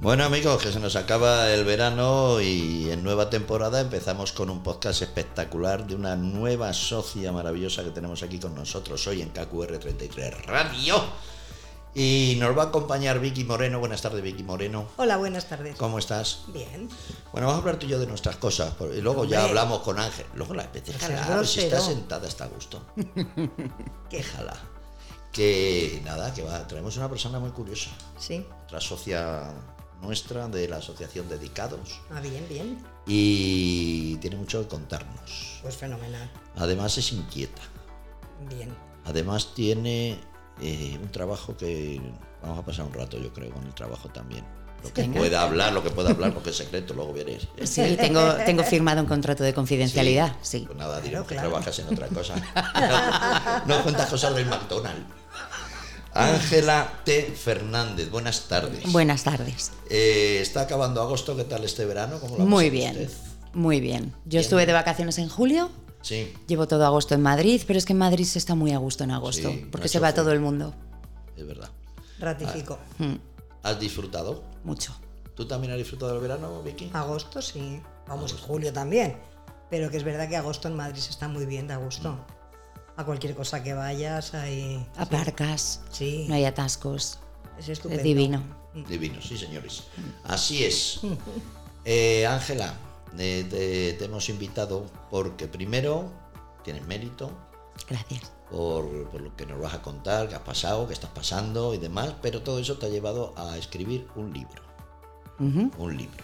Bueno amigos, que se nos acaba el verano y en nueva temporada empezamos con un podcast espectacular de una nueva socia maravillosa que tenemos aquí con nosotros hoy en KQR33 Radio. Y nos va a acompañar Vicky Moreno. Buenas tardes, Vicky Moreno. Hola, buenas tardes. ¿Cómo estás? Bien. Bueno, vamos a hablar tú y yo de nuestras cosas y luego ya hablamos con Ángel. Luego la déjala, si está sentada está a gusto. Déjala. Que nada, traemos una persona muy curiosa. Sí. Otra socia nuestra de la asociación Dedicados. Ah, bien, bien. Y tiene mucho que contarnos. Pues fenomenal. Además es inquieta. Bien. Además tiene un trabajo que vamos a pasar un rato, yo creo, con el trabajo también. Lo que pueda hablar, porque es secreto, luego veréis. Sí, tengo firmado un contrato de confidencialidad, sí. Pues nada, diremos que trabajas en otra cosa. No cuentas cosas del McDonald's. Ángela T. Fernández, buenas tardes. Buenas tardes. Está acabando agosto, ¿qué tal este verano? ¿Cómo lo muy pasó bien, usted? muy bien. Yo estuve de vacaciones en julio. Sí. Llevo todo agosto en Madrid, pero es que en Madrid se está muy a gusto en agosto, Sí, porque se va todo el mundo. Es verdad. Ratifico. ¿Has disfrutado? Mucho. ¿Tú también has disfrutado del verano, Vicky? Agosto, sí. Vamos, julio también. Pero que es verdad que agosto en Madrid se está muy bien de agosto. A cualquier cosa que vayas, ahí... Aparcas, Sí. no hay atascos. Es estupendo. Es divino. Divino, sí, señores. Así es. Ángela, te hemos invitado porque primero tienes mérito Gracias. por lo que nos vas a contar, qué has pasado, qué estás pasando y demás, pero todo eso te ha llevado a escribir un libro. Un libro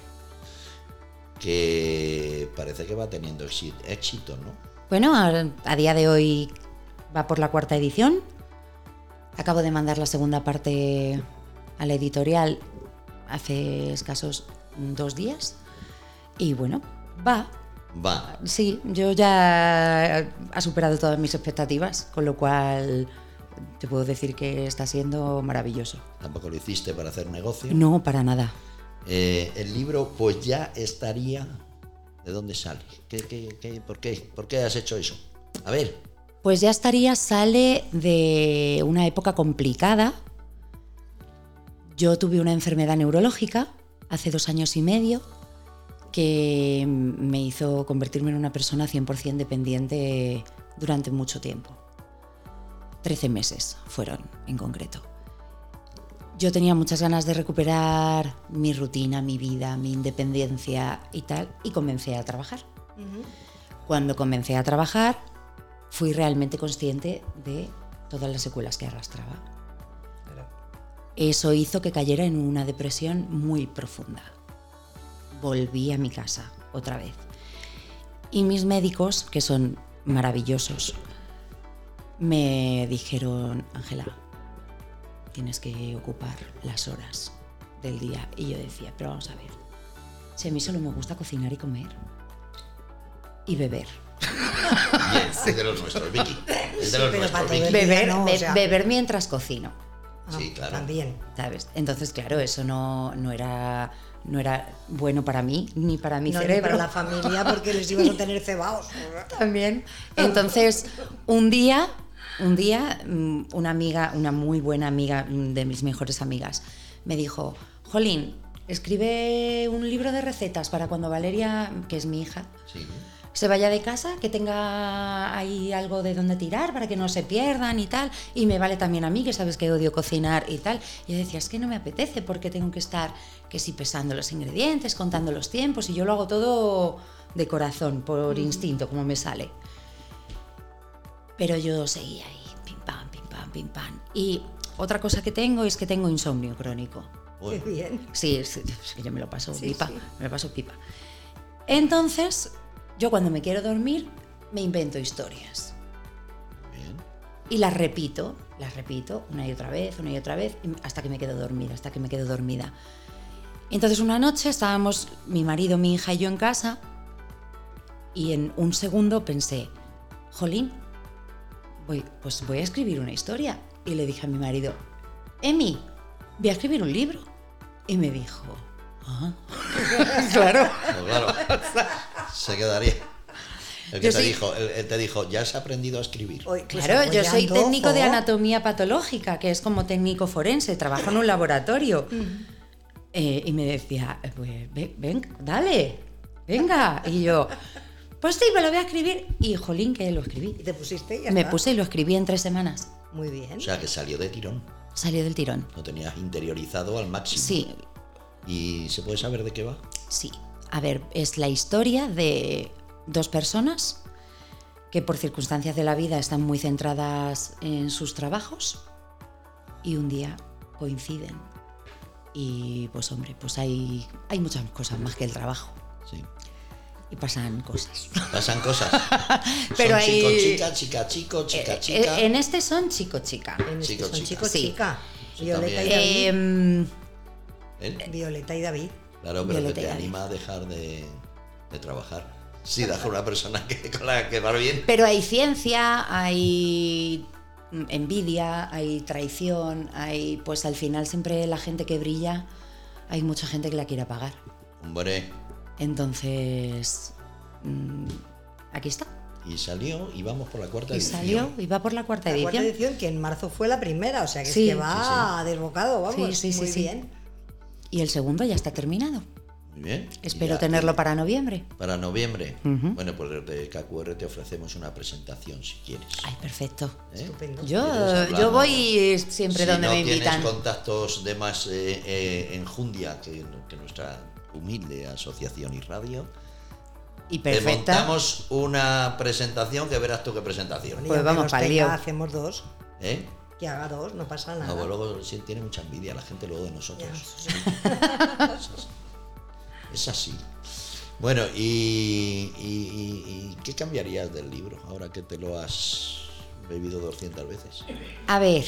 que parece que va teniendo éxito, ¿no? Bueno, a día de hoy va por la 4ª edición. Acabo de mandar la segunda parte a la editorial hace escasos 2 días. Y bueno, va. Sí, yo ya ha superado todas mis expectativas, con lo cual te puedo decir que está siendo maravilloso. ¿Tampoco lo hiciste para hacer negocio? No, para nada. El libro pues ya estaría... ¿De dónde sale? ¿Por qué has hecho eso? A ver. Pues ya sale de una época complicada. Yo tuve una enfermedad neurológica hace 2 años y medio que me hizo convertirme en una persona 100% dependiente durante mucho tiempo. 13 meses fueron en concreto. Yo tenía muchas ganas de recuperar mi rutina, mi vida, mi independencia y tal, y comencé a trabajar. Cuando comencé a trabajar, fui realmente consciente de todas las secuelas que arrastraba. Eso hizo que cayera en una depresión muy profunda. Volví a mi casa otra vez. Y mis médicos, que son maravillosos, me dijeron: Ángela, tienes que ocupar las horas del día. Y yo decía, pero vamos a ver, si a mí solo me gusta cocinar y comer y beber. Bien, es de los nuestros, Vicky. Es de los nuestros, Vicky. Beber mientras cocino. Sí, claro. También. ¿Sabes? Entonces, claro, eso no era bueno para mí, ni para mi cerebro. Ni para la familia, porque les ibas a tener cebaos. También. Entonces, un día, una amiga, una muy buena amiga, de mis mejores amigas, me dijo: Jolín, escribe un libro de recetas para cuando Valeria, que es mi hija, sí, se vaya de casa, que tenga ahí algo de donde tirar para que no se pierdan y tal. Y me vale también a mí, que sabes que odio cocinar y tal. Y yo decía, es que no me apetece porque tengo que estar, que si pesando los ingredientes, contando los tiempos, y yo lo hago todo de corazón, por instinto, como me sale. Pero yo seguía ahí, pim pam, pim pam, pim pam. Y otra cosa que tengo es que tengo insomnio crónico. Qué bien. Sí, es que yo me lo paso pipa, me lo paso pipa. Entonces, yo cuando me quiero dormir, me invento historias. Bien. Y las repito una y otra vez, hasta que me quedo dormida, Entonces una noche estábamos mi marido, mi hija y yo en casa, y en un segundo pensé, jolín, voy a escribir una historia. Y le dije a mi marido, Emi, voy a escribir un libro. Y me dijo, claro. Pues claro, se quedaría. Él te dijo, ya has aprendido a escribir. Claro, yo soy técnico de anatomía patológica, que es como técnico forense, trabajo en un laboratorio. Y me decía, pues ven, dale, venga. Y yo, pues sí, me lo voy a escribir. Y jolín, que lo escribí. ¿Y te pusiste? Y ya Me está. puse y lo escribí en 3 semanas. Muy bien. O sea, que salió de tirón. Salió del tirón. Lo tenías interiorizado al máximo. Sí, ¿Y se puede saber de qué va? sí. A ver, es la historia de 2 personas que por circunstancias de la vida están muy centradas en sus trabajos y un día coinciden. Y pues hombre, pues hay muchas cosas más que el trabajo. Sí. Y pasan cosas. Pasan cosas. Pero son hay- chico-chica, chica-chico, chica-chica. En este son chico-chica. En este Chico, son chica. chicos, Sí. chica. Eso Violeta y también. David. ¿Eh? Violeta y David. Claro, pero Violeta que y te David. anima a dejar de trabajar. Sí, dejar una persona con la que va bien. Pero hay ciencia, hay envidia, hay traición, hay, pues al final siempre la gente que brilla, hay mucha gente que la quiere apagar. Hombre, Entonces, aquí está. y salió y vamos por la cuarta Y edición. salió y va por la cuarta La cuarta edición. edición, que en marzo fue la primera, o sea que Sí. es que va desbocado, vamos. Sí, sí, muy sí. bien. Y el segundo ya está terminado. Muy bien. Espero Ya, tenerlo para noviembre. para noviembre. Ujú. Bueno, pues desde KQR te ofrecemos una presentación si quieres. Ay, perfecto. ¿Eh? Estupendo. Si quieres, Yo hablamos. voy siempre Si donde no me invitan. tienes contactos de más enjundia que nuestra humilde asociación y radio, Y te perfecta. montamos una presentación que verás tú qué presentación. Bueno, y Pues aunque vamos nos pa'l tenga, lío. hacemos 2. ¿Eh? Que haga 2, no pasa nada. No, pues luego sí, tiene mucha envidia la gente luego de nosotros. Ya, eso sí. Es así. Bueno, ¿y qué cambiarías del libro ahora que te lo has bebido 200 veces? A ver,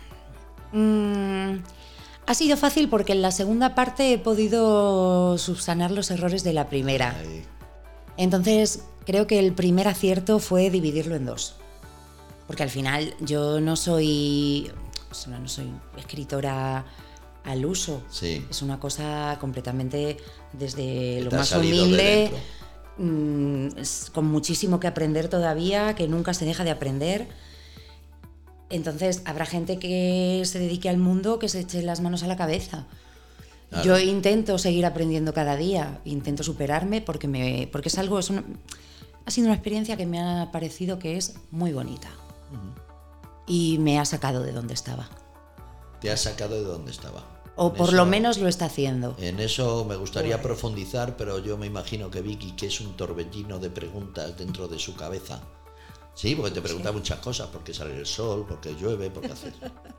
ha sido fácil porque en la segunda parte he podido subsanar los errores de la primera. Ahí. Entonces, creo que el primer acierto fue dividirlo en 2. Porque al final yo no soy escritora al uso. Sí. Es una cosa completamente desde lo Te ha más salido de humilde, dentro. con muchísimo que aprender todavía, que nunca se deja de aprender. Entonces, habrá gente que se dedique al mundo que se eche las manos a la cabeza. Claro. Yo intento seguir aprendiendo cada día, intento superarme porque es algo, ha sido una experiencia que me ha parecido que es muy bonita. Y me ha sacado de donde estaba. Te has sacado de donde estaba. O En por eso- lo menos lo está haciendo. En eso me gustaría Pues- profundizar, pero yo me imagino que Vicky, que es un torbellino de preguntas dentro de su cabeza. Sí, porque te pregunta muchas cosas, por qué sale el sol, por qué llueve, por qué hacer.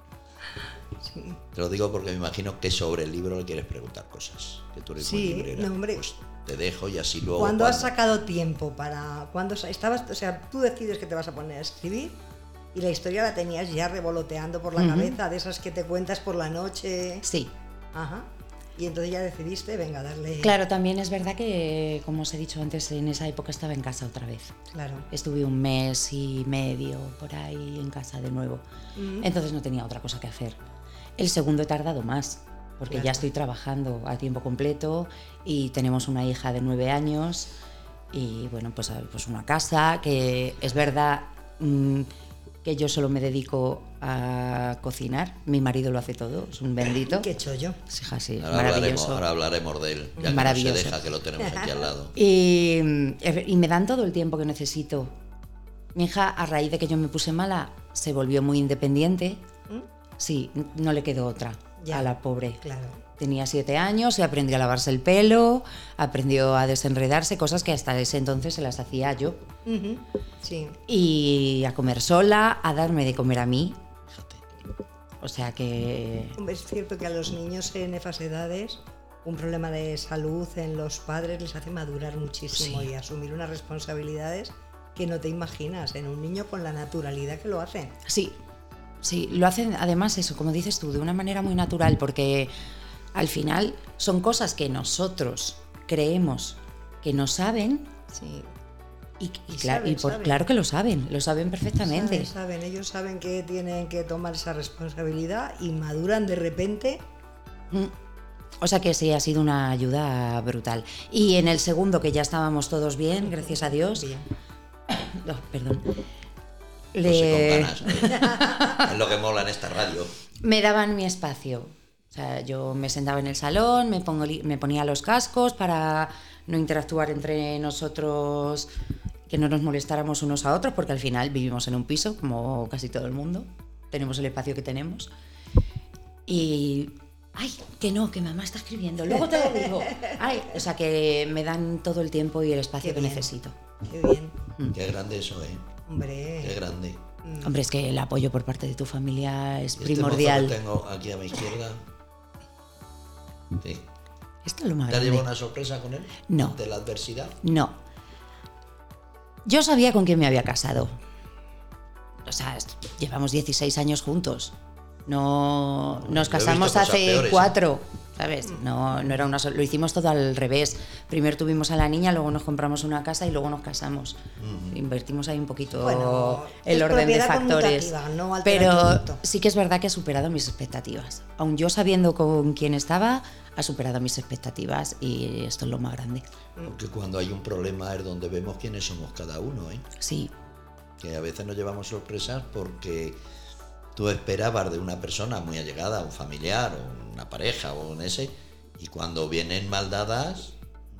Te lo digo porque me imagino que sobre el libro le quieres preguntar cosas, que tú eres Sí, muy librera. no, hombre. Pues te dejo y así luego... ¿Cuándo has cuando- sacado tiempo para cuando estabas, o sea, tú decides que te vas a poner a escribir y la historia la tenías ya revoloteando por la cabeza, de esas que te cuentas por la noche? Sí. Ajá. Y entonces ya decidiste, venga, darle. Claro, también es verdad que, como os he dicho antes, en esa época estaba en casa otra vez. Claro. Estuve 1 mes y medio por ahí en casa de nuevo. Entonces no tenía otra cosa que hacer. El segundo he tardado más, porque Claro. ya estoy trabajando a tiempo completo y tenemos una hija de 9 años y bueno, pues una casa que es verdad que yo solo me dedico a cocinar. Mi marido lo hace todo, es un bendito. Qué chollo. Sí, hija, sí, Ahora hablaremos de él, ya que Maravilloso. no se deja, que lo tenemos aquí al lado. Y me dan todo el tiempo que necesito. Mi hija, a raíz de que yo me puse mala, se volvió muy independiente. Sí, no le quedó otra Ya. a la pobre. Claro. Tenía 7 años y aprendió a lavarse el pelo, aprendió a desenredarse, cosas que hasta ese entonces se las hacía yo. Ujú. Sí. Y a comer sola, a darme de comer a mí. Fíjate. O sea que... Hombre, es cierto que a los niños en esas edades un problema de salud en los padres les hace madurar muchísimo Sí. y asumir unas responsabilidades que no te imaginas en un niño con la naturalidad que lo hacen. Sí, sí, lo hacen además eso, como dices tú, de una manera muy natural, porque al final son cosas que nosotros creemos que no saben Sí. y saben. claro que lo saben perfectamente. Saben, ellos saben que tienen que tomar esa responsabilidad y maduran de repente. O sea que sí, ha sido una ayuda brutal. Y en el segundo, que ya estábamos todos bien, gracias a Dios. Bien. Oh, perdón. Pues sí, con ganas, ¿eh? Es lo que mola en esta radio. Me daban mi espacio. O sea, yo me sentaba en el salón, me ponía los cascos para no interactuar entre nosotros, que no nos molestáramos unos a otros, porque al final vivimos en un piso, como casi todo el mundo, tenemos el espacio que tenemos. Y... ¡ay, que no, que mamá está escribiendo! Luego te lo digo. ¡Ay! O sea, que me dan todo el tiempo y el espacio que necesito. Qué bien. Qué grande eso, Hombre. Qué grande. Hombre, es que el apoyo por parte de tu familia es primordial. Mozo que tengo aquí a mi izquierda. Sí. Esto es lo más ¿Te has grande. llevado una sorpresa con él? No. ¿Ante la adversidad? No. Yo sabía con quién me había casado. O sea, llevamos 16 años juntos. No nos Yo he visto casamos cosas hace peores, 4, ¿sabes? No era lo hicimos todo al revés. Primero tuvimos a la niña, luego nos compramos una casa y luego nos casamos. Invertimos ahí un poquito Bueno, el es orden de propiedad factores. conmutativa, no altera el Pero producto. sí que es verdad que ha superado mis expectativas. Aun yo sabiendo con quién estaba, ha superado mis expectativas y esto es lo más grande. Porque cuando hay un problema es donde vemos quiénes somos cada uno, ¿eh? Sí, Que a veces nos llevamos sorpresas porque tú esperabas de una persona muy allegada, un familiar o una pareja o un ese, y cuando vienen mal dadas,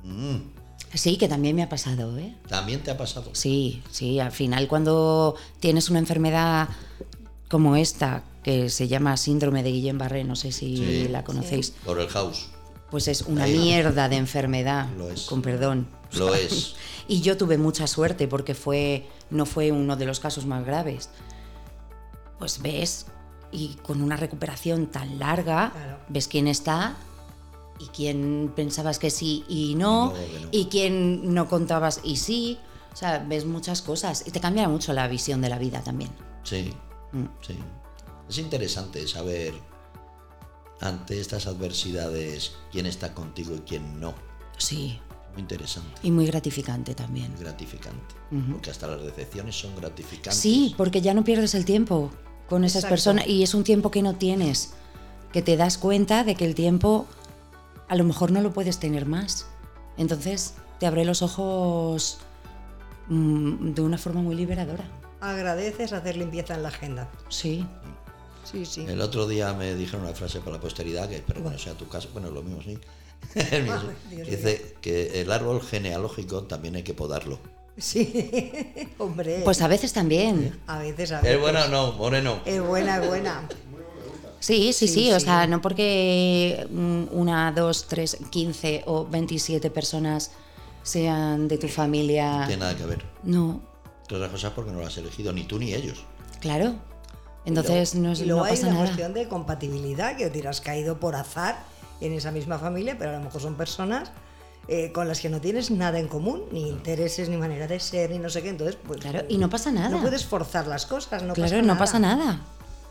sí, que también me ha pasado, ¿eh? también te ha pasado. Sí, al final cuando tienes una enfermedad como esta, que se llama síndrome de Guillain-Barré, no sé si Sí. la conocéis, Por el house. pues es una Ahí. mierda de enfermedad, Lo es. con perdón. Lo es. Y yo tuve mucha suerte porque no fue uno de los casos más graves. Pues ves, y con una recuperación tan larga, Claro. ves quién está y quién pensabas que sí y no, No, que no. y quién no contabas y sí. O sea, ves muchas cosas y te cambia mucho la visión de la vida también. Sí, sí. Es interesante saber ante estas adversidades quién está contigo y quién no. Sí, Muy interesante, y muy gratificante también. muy gratificante. Porque hasta las decepciones son gratificantes. Sí, porque ya no pierdes el tiempo con esas Exacto. personas y es un tiempo que no tienes, que te das cuenta de que el tiempo a lo mejor no lo puedes tener más. Entonces te abre los ojos de una forma muy liberadora. Agradeces hacer limpieza en la agenda. Sí, Sí. El otro día me dijeron una frase para la posteridad, que espero que no sea tu caso, bueno, lo mismo sí. El mío sí. Dios Que dice que el árbol genealógico también hay que podarlo. Sí, hombre. pues a veces también. A veces. ¿Es buena o no, Moreno? Es buena. Sí, Sí, o sí. sea, no porque 1, 2, 3, 15 o 27 personas sean de tu familia. No tiene nada que ver. No, Entre otras cosas porque no lo has elegido ni tú ni ellos. claro. Entonces Y luego no hay pasa una nada. cuestión de compatibilidad, que te has caído por azar en esa misma familia, pero a lo mejor son personas con las que no tienes nada en común, ni intereses, ni manera de ser, ni no sé qué. Entonces, pues, Claro, y no pasa nada. no puedes forzar las cosas, no Claro, pasa no nada. pasa nada.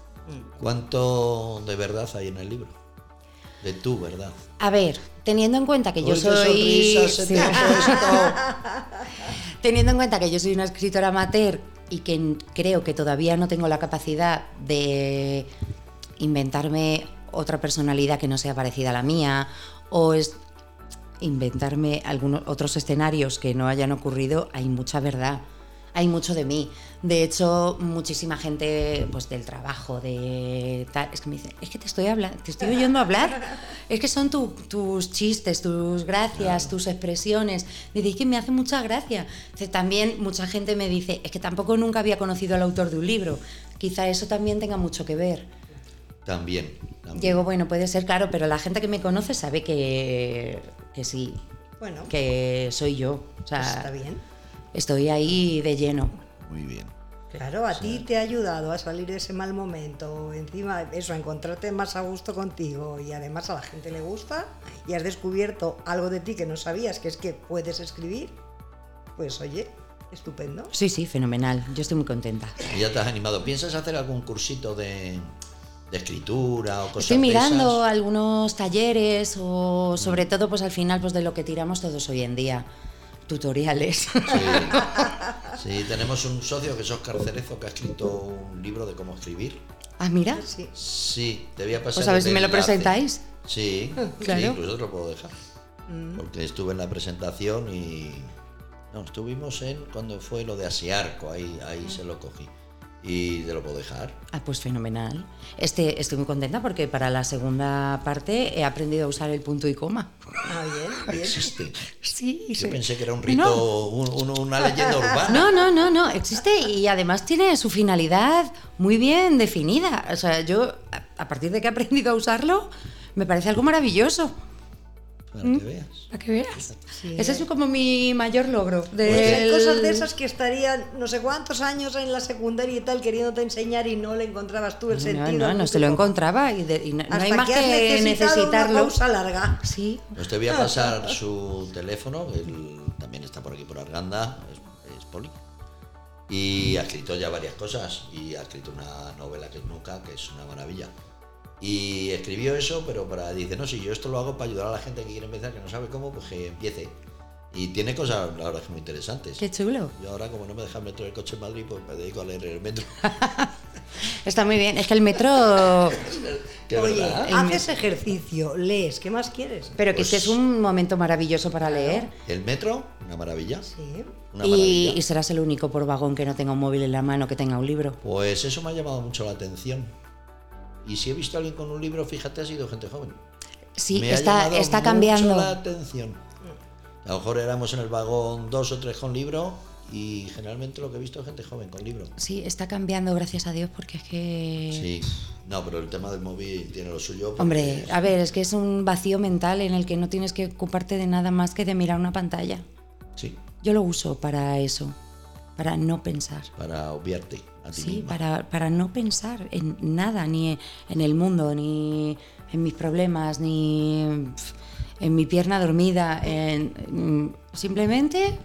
¿Cuánto de verdad hay en el libro? De tu verdad. A ver, teniendo en cuenta que yo Uy, qué soy. sonrisa se Sí. te ha puesto. Teniendo en cuenta que yo soy una escritora amateur y que creo que todavía no tengo la capacidad de inventarme otra personalidad que no sea parecida a la mía, o inventarme algunos otros escenarios que no hayan ocurrido, hay mucha verdad. Hay mucho de mí. De hecho, muchísima gente pues del trabajo, de tal, es que me dicen, es que te estoy oyendo hablar. Es que son tus chistes, tus gracias, tus expresiones. Dice, es que me hace mucha gracia. Dice, también mucha gente me dice, es que tampoco nunca había conocido al autor de un libro. Quizá eso también tenga mucho que ver. También. Digo, bueno, puede ser, claro, pero la gente que me conoce sabe que sí, Bueno, que soy yo. O sea, pues está bien. estoy ahí de lleno. Muy bien. Claro, a ti te ha ayudado a salir de ese mal momento, encima eso, a encontrarte más a gusto contigo y además a la gente le gusta y has descubierto algo de ti que no sabías, que es que puedes escribir, pues oye, estupendo. Sí, fenomenal. Yo estoy muy contenta. Y ya te has animado. ¿Piensas hacer algún cursito de escritura o cosas Estoy mirando de esas? algunos talleres o sobre todo pues al final pues de lo que tiramos todos hoy en día. Tutoriales. Sí, tenemos un socio que es Óscar Cerezo, que ha escrito un libro de cómo escribir. Ah, mira. Sí. Sí, te voy a pasar. Pues a ver si el me lo enlace. presentáis. Sí, Claro. sí, incluso te lo puedo dejar. Porque estuve en la presentación y. No, estuvimos en cuando fue lo de Asiarco, ahí se lo cogí. y te lo puedo dejar. Ah, pues fenomenal. Estoy muy contenta porque para la segunda parte he aprendido a usar el punto y coma. Ah, bien. Existe. Sí, Yo pensé que era un rito, una leyenda urbana. No, existe y además tiene su finalidad muy bien definida. O sea, yo, a partir de que he aprendido a usarlo, me parece algo maravilloso. Para que veas. Para que veas. Sí, Ese es como mi mayor logro. Hay cosas de esas que estarían no sé cuántos años en la secundaria y tal queriéndote enseñar y no le encontrabas tú el sentido. No se lo encontraba y no hay más que necesitarlo. Una pausa larga. Sí. Pues te voy a pasar su teléfono, él también está por aquí por Arganda, es poli. Y ha escrito ya varias cosas y ha escrito una novela que es Nuca, que es una maravilla. Y escribió eso, pero dice, no, si yo esto lo hago para ayudar a la gente que quiere empezar, que no sabe cómo, pues que empiece. Y tiene cosas, la verdad, muy interesantes. Qué chulo. Yo ahora, como no me deja el metro del coche en Madrid, pues me dedico a leer el metro. Está muy bien. Es que el metro... Oye, verdad. haces ejercicio, lees, ¿qué más quieres? Pero que Pues- es un momento maravilloso para leer. El metro, una maravilla. Sí. Una maravilla. Y serás el único por vagón que no tenga un móvil en la mano, que tenga un libro. Pues eso me ha llamado mucho la atención. Y si he visto a alguien con un libro, fíjate, ha sido gente joven. Sí, Me ha está llamado cambiando. mucho la atención. A lo mejor éramos en el vagón 2 o 3 con libro y generalmente lo que he visto es gente joven con libro. Sí, está cambiando, gracias a Dios, porque es que... Sí, no, pero el tema del móvil tiene lo suyo. porque Hombre, a ver, es que es un vacío mental en el que no tienes que ocuparte de nada más que de mirar una pantalla. Sí, Yo lo uso para eso, para no pensar. para obviarte a ti Sí, misma. para no pensar en nada, ni en el mundo, ni en mis problemas, ni en mi pierna dormida. Simplemente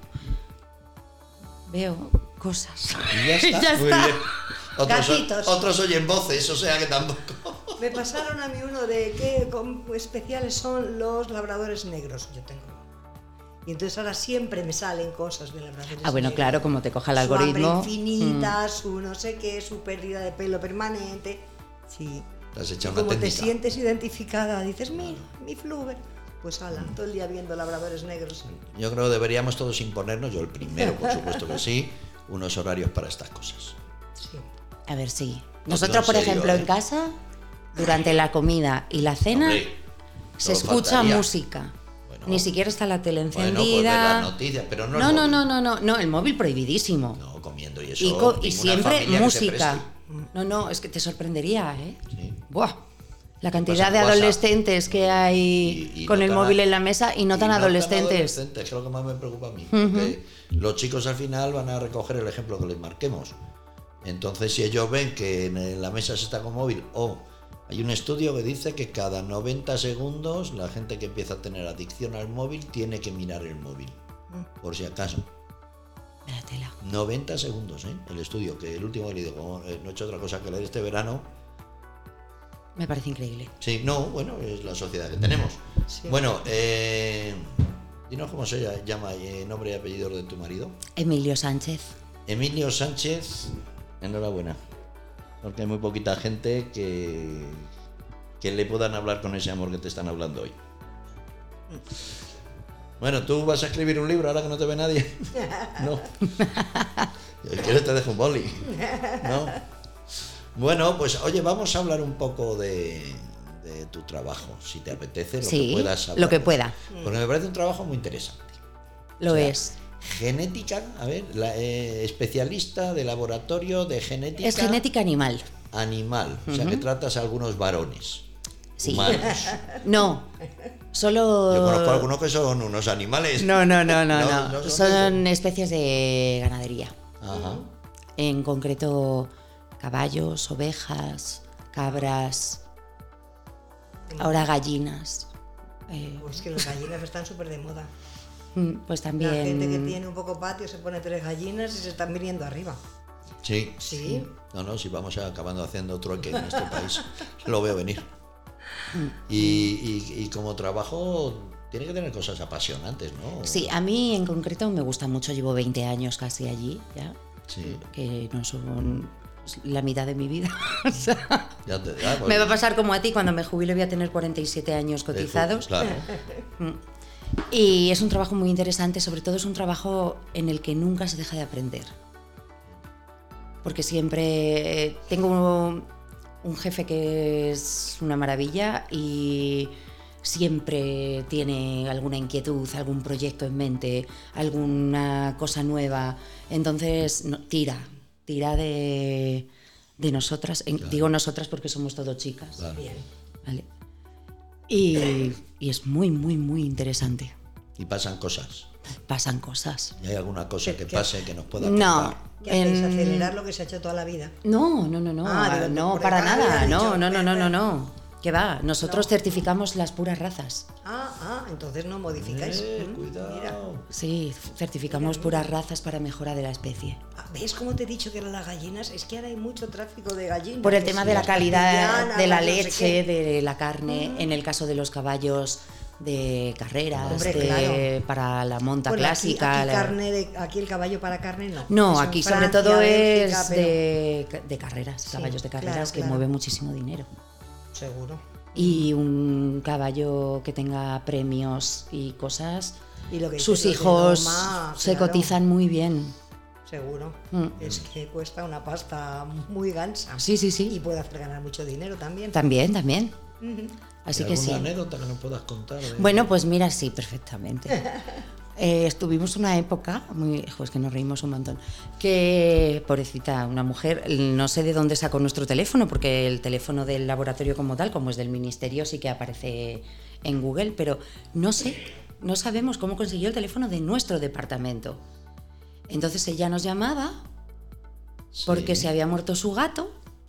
veo cosas. Y ya está. Ya Muy está. bien. Gatitos. Otros oyen voces, o sea que tampoco. Me pasaron a mí uno de qué especiales son los labradores negros. Yo tengo. Y entonces ahora siempre me salen cosas de labradores Ah, bueno, negros. claro, como te coja el Su algoritmo. hambre infinita, su no sé qué, su pérdida de pelo permanente. Sí. Te has Y echado una como te técnica. sientes identificada, dices, mira, mi Fluver. Pues ala, todo el día viendo labradores negros. Yo creo que deberíamos todos imponernos, yo el primero, por supuesto que sí, unos horarios para estas cosas. Sí. A ver, sí. No, Nosotros, en por serio, ejemplo, ¿eh? en casa, durante la comida y la cena, Hombre, se solo escucha faltaría. música. Bueno. Ni siquiera está la tele Bueno, pues ver encendida. las noticias, pero no no, el no, móvil. no, el móvil prohibidísimo. No, comiendo y eso. Y ninguna siempre familia que se música. preste. No, es que te sorprendería, ¿eh? Sí. Buah. La pasa cantidad en de WhatsApp. adolescentes que hay Y con no el tan móvil a- en la mesa y no tan adolescentes. Que es lo que más me preocupa a mí. Porque los chicos al final van a recoger el ejemplo que les marquemos. Entonces, si ellos ven que en la mesa se está con móvil, o hay un estudio que dice que cada 90 segundos la gente que empieza a tener adicción al móvil tiene que mirar el móvil. Por si acaso. Vaya tela. 90 segundos, ¿eh? El estudio, que el último que he leído, como no he hecho otra cosa que leer este verano. Me parece increíble. Sí, no, bueno, es la sociedad que tenemos. Sí. Bueno, dinos cómo se llama nombre y apellido de tu marido. Emilio Sánchez. Emilio Sánchez, enhorabuena. Porque hay muy poquita gente que le puedan hablar con ese amor que te están hablando hoy. Bueno, tú vas a escribir un libro ahora que no te ve nadie. No. Si quieres te dejo un boli. No. Bueno, pues oye, vamos a hablar un poco de tu trabajo, si te apetece, lo Sí, que puedas hablar. lo que pueda. Porque me parece un trabajo muy interesante. Lo O sea, es. Genética, a ver, especialista de laboratorio de genética. Es genética animal. Animal, o sea que tratas a algunos varones. Sí. Humanos. No. Solo. Yo conozco algunos que son unos animales. No. No Son especies de ganadería. Ajá. En concreto, caballos, ovejas, cabras, ahora gallinas. Pues que las gallinas están súper de moda. Pues La gente que también. tiene un poco patio se pone 3 gallinas y se están viniendo arriba. Sí. Sí. No, si vamos acabando haciendo trueque en este país, lo veo venir. Y como trabajo tiene que tener cosas apasionantes, ¿no? Sí, a mí en concreto me gusta mucho, llevo 20 años casi allí, ya, Sí, que no son la mitad de mi vida. O sea, ya te da. me va a pasar como a ti, cuando me jubile voy a tener 47 años cotizados. Claro. Y es un trabajo muy interesante, sobre todo es un trabajo en el que nunca se deja de aprender. porque siempre tengo un jefe que es una maravilla y siempre tiene alguna inquietud, algún proyecto en mente, alguna cosa nueva. Entonces, tira de nosotras. Claro. Digo nosotras porque somos todo chicas. Claro. Bien. ¿Vale? Y es muy, muy, muy interesante. Y pasan cosas. Pasan cosas. ¿Y hay alguna cosa que pase que nos pueda No. contar? ¿Qué hacéis? ¿Acelerar lo que se ha hecho toda la vida? No, digo, para nada. dicho, No. ¿Qué va? Nosotros certificamos las puras razas. Entonces no modificáis. Cuidado. Mira. Sí, certificamos puras razas para mejora de la especie. ¿Ves cómo te he dicho que eran las gallinas? Es que ahora hay mucho tráfico de gallinas. Por el tema de la calidad de la no sé leche, qué. de la carne, en el caso de los caballos de carreras, Hombre, claro. para la monta Bueno, clásica. aquí el caballo para carne no. No, Eso en aquí sobre Francia, todo Bélgica, es pero- de carreras, Sí, caballos de carreras claro, que claro. mueven muchísimo dinero. Seguro. Y un caballo que tenga premios y cosas, Y lo que sus dices, los de hijos Loma, se claro, cotizan muy bien. Seguro. Mm. Es que cuesta una pasta muy gansa. Sí. Y puede hacer ganar mucho dinero también. También. Ujú. Así ¿Hay que alguna sí. anécdota que nos puedas contar? Bueno, pues mira, sí, perfectamente. Estuvimos una época, es que nos reímos un montón, que, pobrecita, una mujer, no sé de dónde sacó nuestro teléfono, porque el teléfono del laboratorio como tal, como es del ministerio, sí que aparece en Google, pero no sabemos cómo consiguió el teléfono de nuestro departamento. Entonces ella nos llamaba porque se había muerto su gato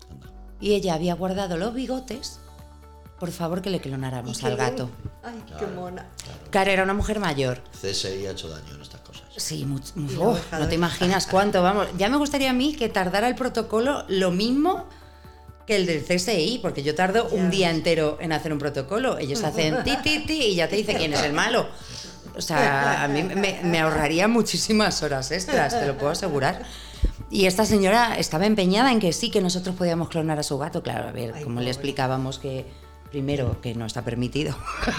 y ella había guardado los bigotes, por favor que le clonáramos al gato. Ay, qué mona. Claro, era una mujer mayor. CSI ha hecho daño en estas cosas. Sí, lo deja no te imaginas cuánto, vamos. Ya me gustaría a mí que tardara el protocolo lo mismo que el del CSI, porque yo tardo un día entero en hacer un protocolo. Ellos hacen ti y ya te dice quién es el malo. O sea, a mí me ahorraría muchísimas horas extras, te lo puedo asegurar. Y esta señora estaba empeñada en que sí, que nosotros podíamos clonar a su gato. Claro, a ver, como le explicábamos que, primero, que no está permitido.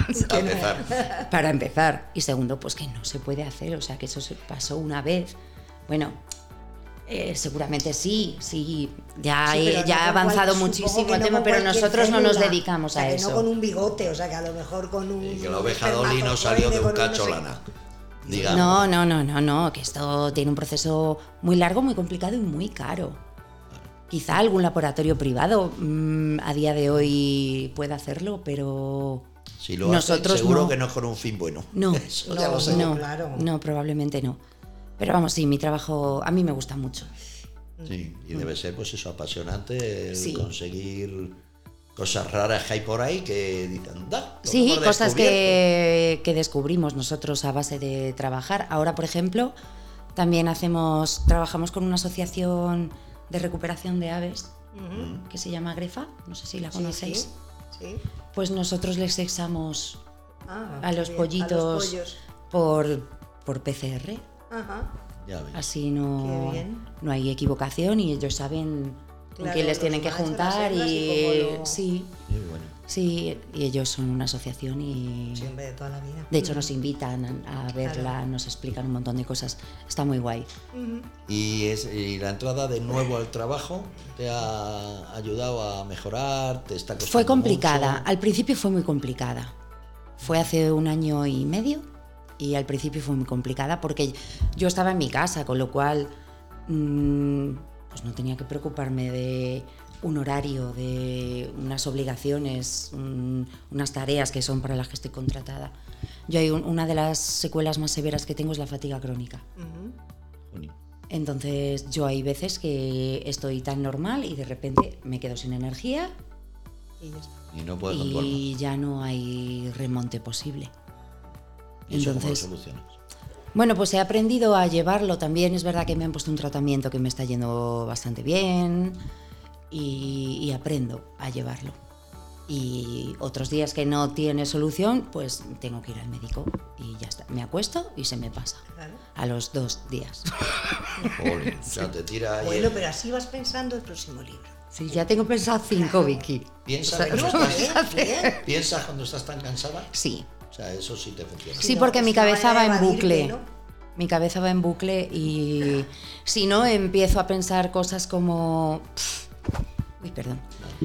Para empezar. Y segundo, pues que no se puede hacer. O sea, que eso se pasó una vez. Bueno, seguramente sí. Ya ha avanzado muchísimo el tema, pero nosotros no nos dedicamos a eso. No con un bigote, o sea, que a lo mejor con un... Y que la oveja Dolly no salió de un cacho lana. Digamos. No, que esto tiene un proceso muy largo, muy complicado y muy caro. Quizá algún laboratorio privado a día de hoy pueda hacerlo, pero si lo nosotros hacen, seguro no. que no es con un fin bueno. No, Eso ya lo sé. Claro. No, probablemente no. Pero vamos, sí, mi trabajo a mí me gusta mucho. Sí, y debe ser pues eso, apasionante el Sí. conseguir cosas raras que hay por ahí que dicen, Sí, cosas que descubrimos nosotros a base de trabajar. Ahora, por ejemplo, también trabajamos con una asociación de recuperación de aves que se llama Grefa, no sé si la conocéis. Sí. Pues nosotros les sexamos a los bien, pollitos a los por PCR. Ajá. Ya ves. Así Qué bien. no hay equivocación y ellos saben con Claro, quién les los tienen que machos, juntar las hembras y y cómo lo- sí, Bueno. sí, y ellos son una asociación y Siempre de toda la vida. de hecho nos invitan a verla, nos explican un montón de cosas, está muy guay. Y la entrada de nuevo al trabajo te ha ayudado a mejorar, te está costando Fue complicada, mucho? al principio fue muy complicada. Fue hace 1 año y medio y al principio fue muy complicada porque yo estaba en mi casa, con lo cual pues no tenía que preocuparme de un horario, de unas obligaciones, unas tareas que son para las que estoy contratada. Yo una de las secuelas más severas que tengo es la fatiga crónica. Jolín. Entonces yo hay veces que estoy tan normal y de repente me quedo sin energía Y ya está. Y no puedes con tu alma. y ya no hay remonte posible. ¿Y eso cómo lo Entonces, solucionas? bueno, pues he aprendido a llevarlo. También es verdad que me han puesto un tratamiento que me está yendo bastante bien y aprendo a llevarlo. Y otros días que no tiene solución, pues tengo que ir al médico y ya está. Me acuesto y se me pasa. Claro. A los 2 días. Jolín, o sea, te tira ahí. Bueno, pero así vas pensando el próximo libro. Sí, ya tengo pensado 5, Vicky. ¿Piensas Bueno, bien. ¿Piensas cuando estás tan cansada? Sí. O sea, eso sí te funciona. Sí, porque mi es una cabeza manera va de en evadirte, bucle. ¿no? Mi cabeza va en bucle y si no empiezo a pensar cosas como... Uy, perdón.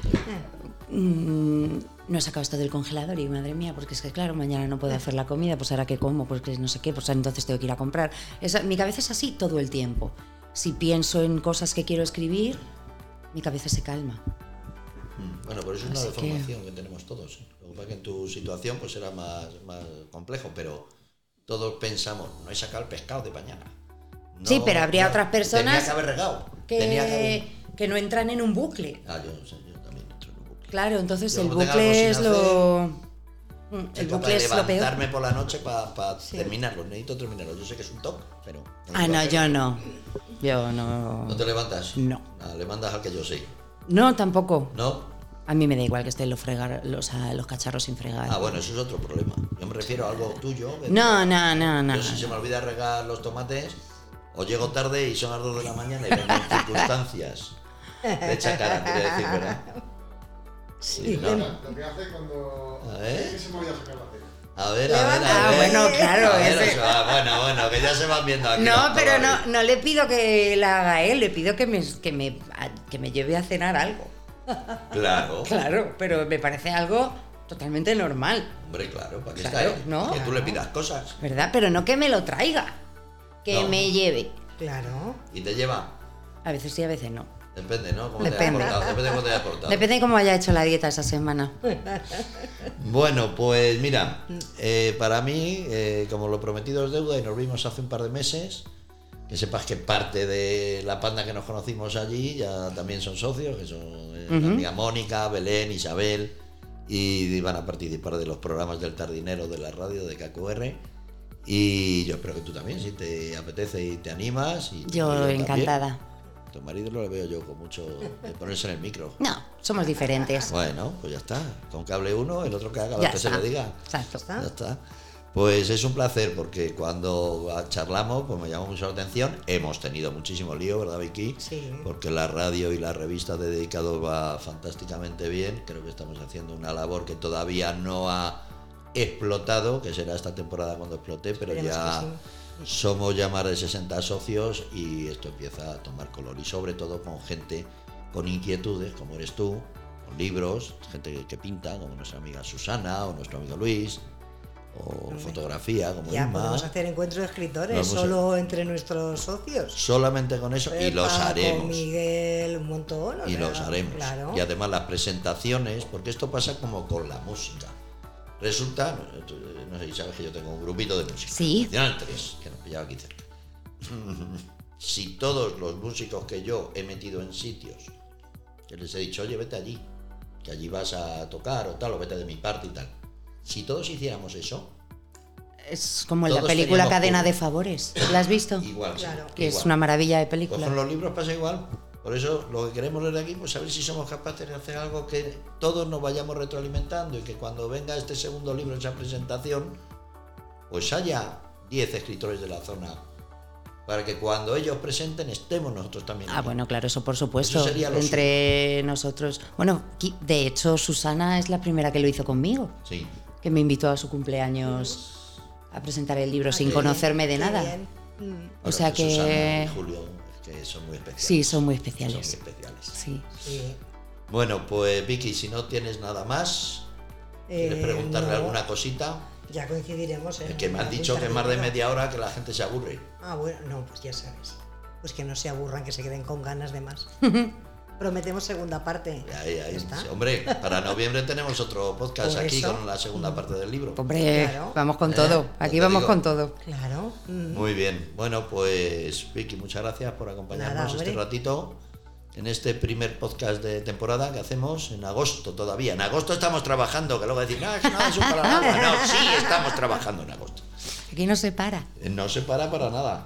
No he sacado esto del congelador y madre mía, porque es que claro, mañana no puedo hacer la comida, pues ahora qué como, pues que no sé qué, pues entonces tengo que ir a comprar. Mi cabeza es así todo el tiempo. Si pienso en cosas que quiero escribir, mi cabeza se calma. Bueno, por eso es una deformación que tenemos todos. Lo que pasa es que en tu situación pues era más complejo, pero todos pensamos, no he sacado el pescado de mañana. No, sí, pero habría otras personas tenía que haber regado. Que no entran en un bucle. Yo no sé, yo también entro en un bucle. Claro, entonces yo el bucle es lo... El bucle es lo peor. Levantarme por la noche para terminarlo, necesito terminarlo. Yo sé que es un toque, pero... No, yo no. Yo no... ¿No te levantas? No. Le mandas al que yo sé. No, tampoco. ¿No? A mí me da igual que estén los cacharros sin fregar. Bueno, eso es otro problema. Yo me refiero a algo tuyo. No. Yo si se me olvida regar los tomates, o llego tarde y son las 2 de la mañana y vengo en circunstancias de chacarán, quería decir, ¿verdad? Sí. ¿No? Lo que hace cuando... que se me olvida sacar la cena. A ver. Bueno, claro. Bueno, que ya se van viendo aquí. No, pero no le pido que la haga él, le pido que me lleve a cenar algo. Claro. Claro, pero me parece algo totalmente normal. Hombre, claro, ¿para qué Claro, está él? ¿no? Que tú le pidas cosas. ¿Verdad? Pero no que me lo traiga, que No. me lleve. Claro. ¿Y te lleva? A veces sí, a veces no. Depende, ¿no? Cómo Depende. te haya portado. Depende de cómo te haya portado. Depende de cómo haya hecho la dieta esa semana. Bueno, pues mira, para mí, como lo prometido es deuda y nos vimos hace un par de meses, que sepas que parte de la panda que nos conocimos allí ya también son socios, que son la amiga Mónica, Belén, Isabel, y van a participar de los programas del Tardinero de la radio de KQR. Y yo espero que tú también, si te apetece y te animas. Y Yo encantada. También. Tu marido lo veo yo con mucho de ponerse en el micro. No, somos diferentes. Bueno, pues ya está. Con que hable uno, el otro que haga lo Ya que está. se le diga. Exacto. Ya está. Pues es un placer porque cuando charlamos pues me llamó mucho la atención. Hemos tenido muchísimo lío, ¿verdad, Vicky? Sí. Porque la radio y la revista de Dedicados va fantásticamente bien. Creo que estamos haciendo una labor que todavía no ha explotado, que será esta temporada cuando explote, pero Esperemos ya que sí. somos ya más de 60 socios y esto empieza a tomar color. Y sobre todo con gente con inquietudes, como eres tú, con libros, gente que pinta, como nuestra amiga Susana o nuestro amigo Luis, o fotografía, como Ya Inma. podemos hacer encuentros de escritores Vamos a- solo entre nuestros socios. Solamente con eso y los Paco, haremos. Miguel, un montón. Y los haremos. Claro. Y además las presentaciones, porque esto pasa como con la música. Resulta, no sé si sabes que yo tengo un grupito de música. Sí. Nacional 3, que nos pillaba aquí cerca. Si todos los músicos que yo he metido en sitios, que les he dicho, oye, vete allí, que allí vas a tocar o tal, o vete de mi parte y tal. Si todos hiciéramos eso, Es como en la Todos película teníamos Cadena público. de Favores. ¿La has visto? igual. sí, Claro. Que es igual. una maravilla de Pues película. con los libros pasa igual. Por eso lo que queremos desde aquí, pues saber si somos capaces de hacer algo que todos nos vayamos retroalimentando y que cuando venga este segundo libro, esa presentación, pues haya 10 escritores de la zona para que cuando ellos presenten estemos nosotros también. aquí. Bueno, claro, eso por supuesto. Eso sería lo Entre nosotros. Bueno, de hecho, Susana es la primera que lo hizo conmigo. Sí. Que me invitó a su cumpleaños a presentar el libro sin qué conocerme de bien, qué nada. bien. Bueno, O sea que- Susana y Julio, es que son muy especiales. Sí, son muy especiales. Son muy especiales. Sí. Sí. Bueno, pues Vicky, si no tienes nada más, ¿quieres preguntarle no, alguna cosita? Ya coincidiremos. Es que me han dicho que es más de media hora que la gente se aburre. Bueno, no, pues ya sabes. Pues que no se aburran, que se queden con ganas de más. Prometemos segunda parte. Ahí, Ya está. Hombre, para noviembre tenemos otro podcast Por aquí eso. con la segunda parte del libro. Hombre, Claro. vamos con todo. Ya Aquí te vamos digo. con todo. Claro. Muy bien. Bueno, pues Vicky, muchas gracias por acompañarnos Nada, este hombre. ratito en este primer podcast de temporada que hacemos en agosto todavía. En agosto estamos trabajando, que luego decir, no, es que nada, es un palabra. No, sí, estamos trabajando en agosto. Aquí no se para. No se para nada.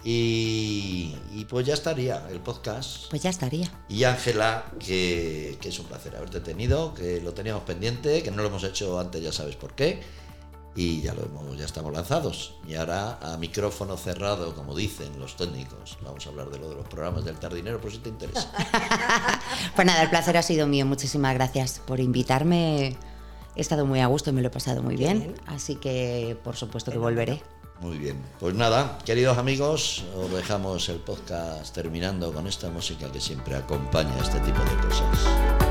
Y pues ya estaría el podcast. Pues ya estaría. Y Ángela, que es un placer haberte tenido, que lo teníamos pendiente, que no lo hemos hecho antes, ya sabes por qué. Y ya ya estamos lanzados. Y ahora a micrófono cerrado, como dicen los técnicos, vamos a hablar de lo de los programas del Tardinero, por si te interesa. Pues nada, el placer ha sido mío. Muchísimas gracias por invitarme. He estado muy a gusto y me lo he pasado muy bien. Así que, por supuesto, que volveré. Muy bien. Pues nada, queridos amigos, os dejamos el podcast terminando con esta música que siempre acompaña este tipo de cosas.